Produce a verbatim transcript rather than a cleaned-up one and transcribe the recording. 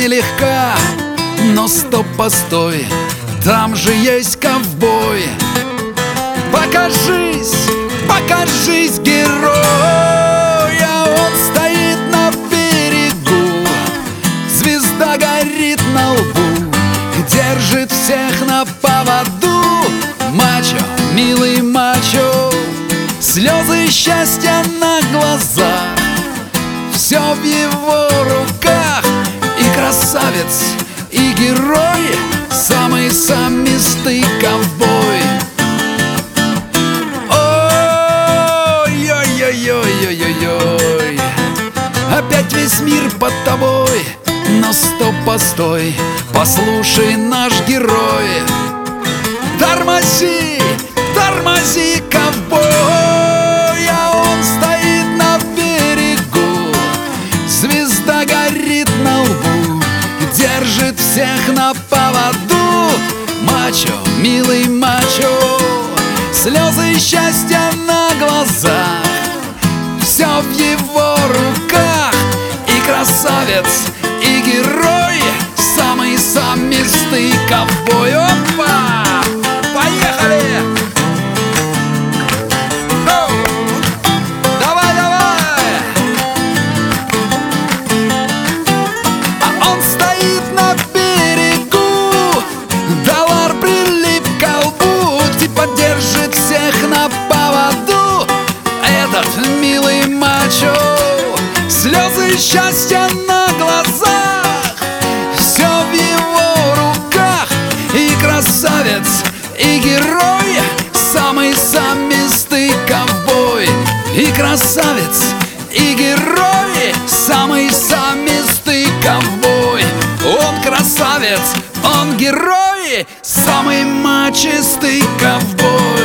нелегка, но стоп, постой, там же есть ковбой. Покажись, покажись, герой, а он стоит на берегу. Звезда горит на лбу, держит всех на поводу. Мачо, милый мачо, слезы счастья на глазах, все в его руках. И красавец, и герой, самый самистый ковбой. Ой-ой-ой-ой-ой-ой, опять весь мир под тобой. Но стоп, постой, послушай, наш герой. Тормози, тормози, ковбой, а он стоит на берегу. Звезда горит на лбу, держит всех на поводу. Мачо, милый мачо, слезы счастья на глазах, все в его руках. И красавец, и герой, самый самистый ковбой. Опа! Поехали! Оу! Давай, давай! А он стоит на берегу, доллар прилип к колбу, типа держит всех на поводу. Этот милый мачо, слезы счастья на глазах, все в его руках. И красавец, и герой, самый самистый ковбой. И красавец, и герой, самый самистый ковбой. Он красавец, он герой, самый мачистый ковбой.